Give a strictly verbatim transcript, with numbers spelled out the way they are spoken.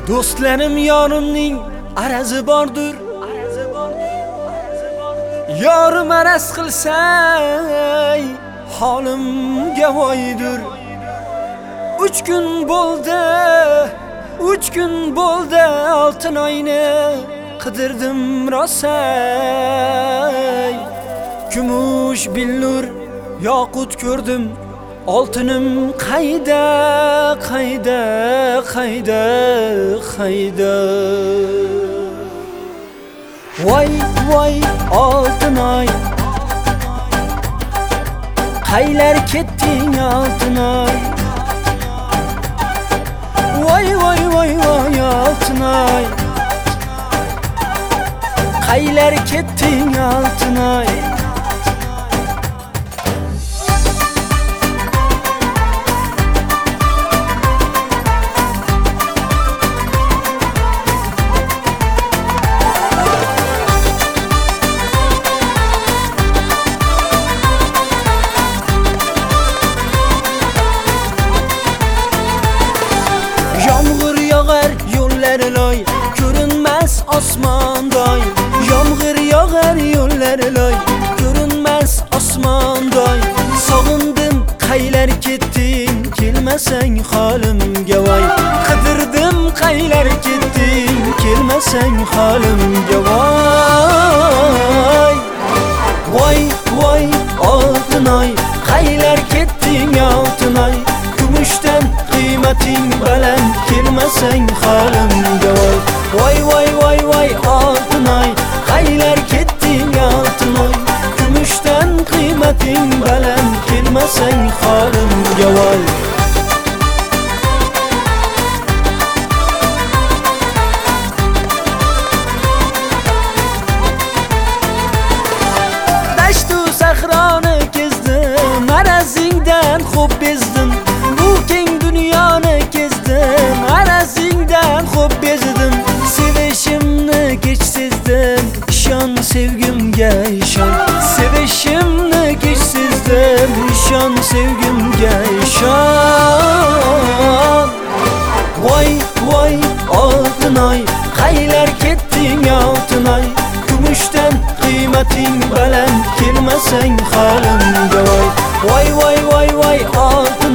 Do'stlarim yorimning arazi bordir. Yorim araz qilsay holimga voydir. Uch kun bo'ldi, uch kun bo'ldi oltin oyni qidirdim rosay. Kumush billur yoqut ko'rdim, oltinim qayda, qayda, qayda, qayda. Voy, voy oltin oy, qaylar ketding oltin oy. Voy, voy, voy, voy oltin oy, qaylar ketding oltin oy. Yomg'ir yog'ar yo'llari loy, ko'rinmas osmondoy. Yomg'ir yog'ar yo'llari loy, ko'rinmas osmondoy. Sog'indim qaylar ketding, kelmasang holimga voy. Qidirdim qaylar ketding, kelmasang holimga voy. Voy, voy oltin oy, qaylar ketding oltin oy. Kumushdan qiymating baland, kelmasang holimga voy. Voy, voy, voy, voy oltin oy, qaylar ketding oltin oy. Kumushdan qiymating baland, kelmasang holimga voy. Dashtu sahroni kezdim, marazingdan xo'p bezdim. Bu keng dunyoni kezdim, arazingdan xo'p bezdim. Sevishimni kech sezdim, ishon sevgimga ishon. Sevishimni kech sezdim, ishon sevgimga ishon. Voy, voy oltin oy, qaylar ketding oltin oy. Kumushdan qiymating baland, kelmasang holimga voy. Voy, voy, voy, voy oltin